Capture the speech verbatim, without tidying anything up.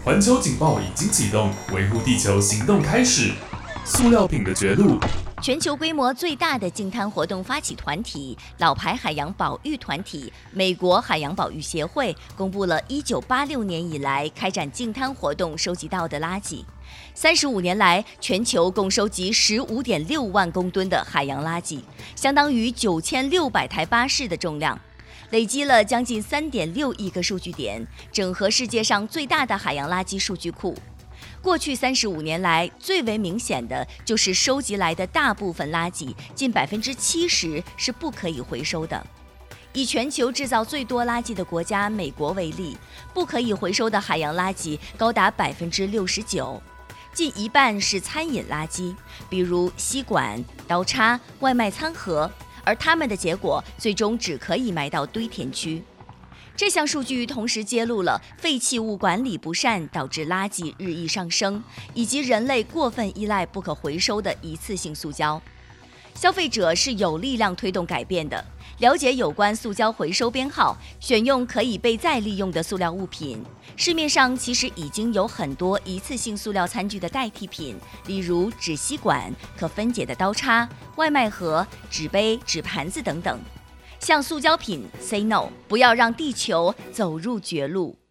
环球警报已经启动，维护地球行动开始。塑料品的绝路。 全球规模最大的净滩活动发起团体老牌海洋保育团体美国海洋保育协会公布了一九八六年以来开展净滩活动收集到的垃圾。三十五年来，全球共收集十五点六万公吨的海洋垃圾，相当于九千六百台巴士的重量。累积了将近三点六亿个数据点，整合世界上最大的海洋垃圾数据库。过去三十五年来，最为明显的就是收集来的大部分垃圾，近百分之七十是不可以回收的。以全球制造最多垃圾的国家美国为例，不可以回收的海洋垃圾高达百分之六十九，近一半是餐饮垃圾，比如吸管、刀叉、外卖餐盒，而它们的结果最终只可以埋到堆填区。这项数据同时揭露了废弃物管理不善导致垃圾日益上升，以及人类过分依赖不可回收的一次性塑胶。消费者是有力量推动改变的，了解有关塑胶回收编号，选用可以被再利用的塑料物品。市面上其实已经有很多一次性塑料餐具的代替品，例如纸吸管、可分解的刀叉、外卖盒、纸杯、纸盘子等等。向塑胶品 say no， 不要让地球走入绝路。